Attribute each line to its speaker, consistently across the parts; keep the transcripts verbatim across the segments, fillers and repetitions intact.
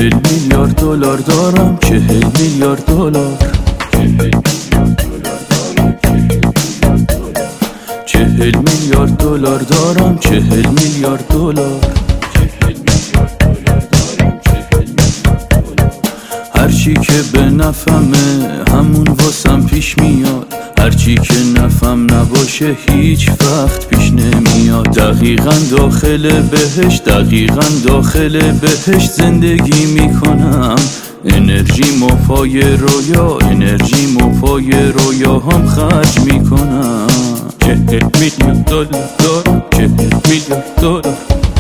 Speaker 1: چهل میلیارد دلار دارم، چهل میلیارد دلار، چهل میلیارد دلار دارم، چهل میلیارد دلار. هرچی که به نفهمه همون واسم پیش میاد، هرچی که نفهم نباشه هیچ وقت پیش نمیاد. دقیقاً داخل بهش، دقیقاً داخل بهش زندگی میکنم. انرژی مو پای رویا، انرژی مو پای رویا هم خرج میکنم. چهل میلیون دلار دارم، چهل میلیارد دلار،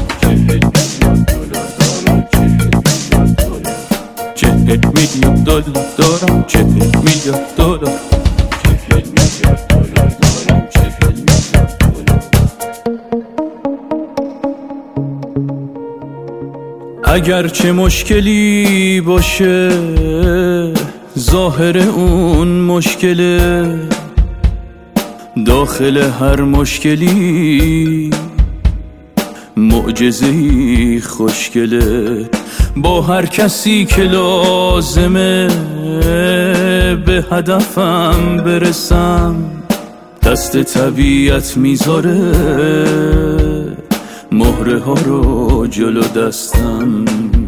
Speaker 1: چهل میلیون دلار دارم، چهل میلیارد دلار. اگر چه مشکلی باشه ظاهر اون مشکله، داخل هر مشکلی معجزه‌ای خوشگله. با هر کسی که لازمه به هدفم برسم، دست طبیعت میذاره مهره ها رو جلو دستم.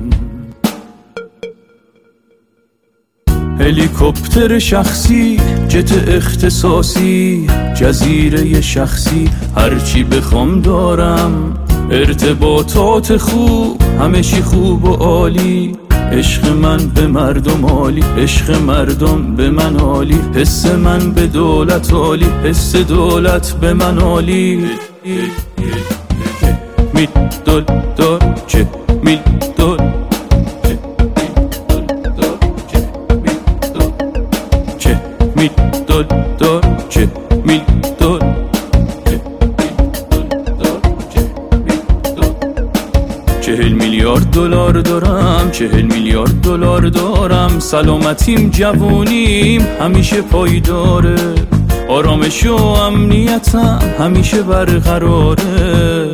Speaker 1: هلیکوپتر شخصی، جت اختصاصی، جزیره شخصی، هرچی بخوام دارم. ارتباطات خوب، همه چی خوب و عالی. عشق من به مردم عالی، عشق مردم به من عالی. حس من به دولت عالی، حس دولت به من عالی. میل دل دار، چه میل دل، چه میل دل دار، چه میل دل. چهل میلیارد دلار دارم، چهل میلیارد دلار دارم. سلامتیم جوونیم همیشه پایداره، آرامش و امنیتم همیشه برقراره.